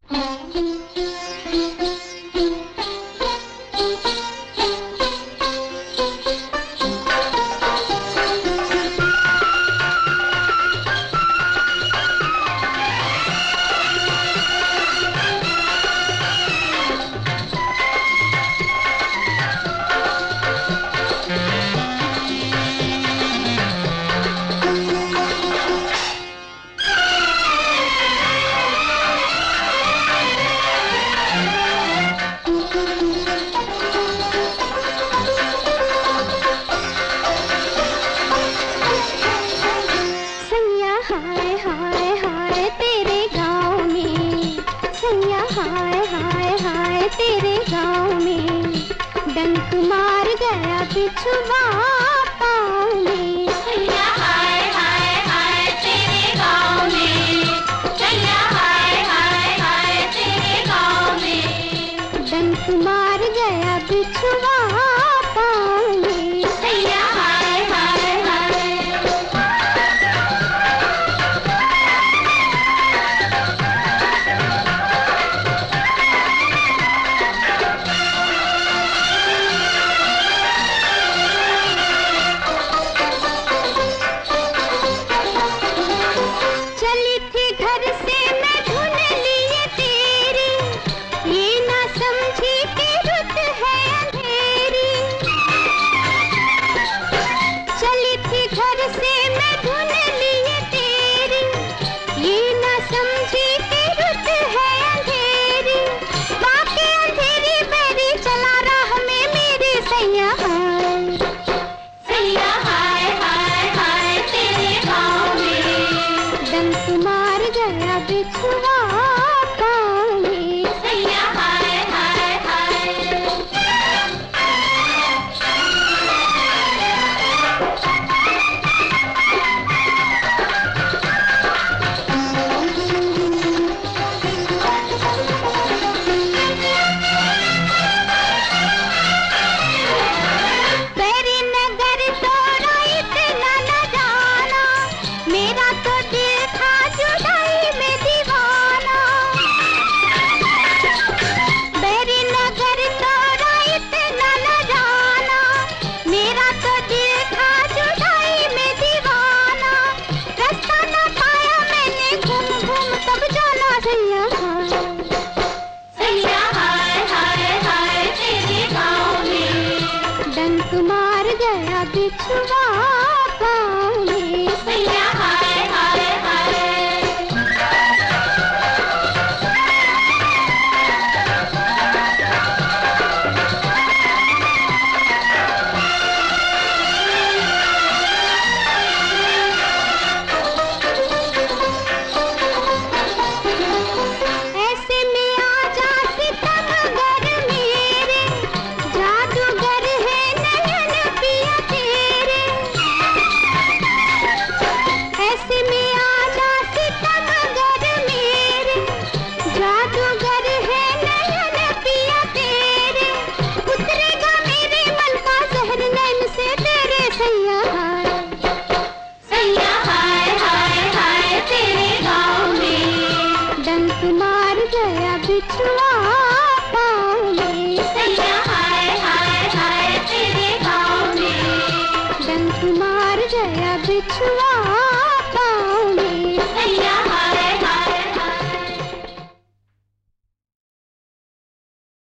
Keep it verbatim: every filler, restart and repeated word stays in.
तेरे गाँव में डंक मार गया बिछुआ पाँव में। सैया हाय हाय हाय तेरे गाँव में, सैया हाय हाय हाय तेरे गाँव में डंक मार गया बिछुआ पाँव में। सैया हाय हाय हाय चली थी घर से मैं ढूंढ लिए तेरी, ये ना समझी कि रुत है अंधेरी। चली थी घर से मैं ढूंढ लिए तेरी, ये ना समझी कि रुत है अंधेरी। बाकी अंधेरी मेरी चला राह में मेरे सैया हाय। सैया हाय हाय हाय तेरे गाँव में डंक मार गया बिछुआ पाँव में। सैया हाय हाय हाय तेरी नगर तोड़ा इतना न जाना, मेरा तो दिल था जुदाई में दीवाना। तेरी नगर तोड़ा इतना न जाना, मेरा तो दिल था जुदाई में दीवाना। रास्ता न पाया मैंने घूम घूम तब जाना सैया हाय। सैया हाय हाय हाय तेरे गाँव में डंक मार गया बिछुआ पाँव में। सैया हाय हाय हाय ऐसे में आजा सितमगर मेरे, जादूगर है नयन पिया तेरे। ऐसे में आजा सितमगर मेरे, जादूगर है नयन पिया तेरे। उतरेगा मेरे मन का जहर नैन से तेरे सैया हाय। सैया हाय हाय हाय तेरे गाँव में डंक मार गया बिछुआ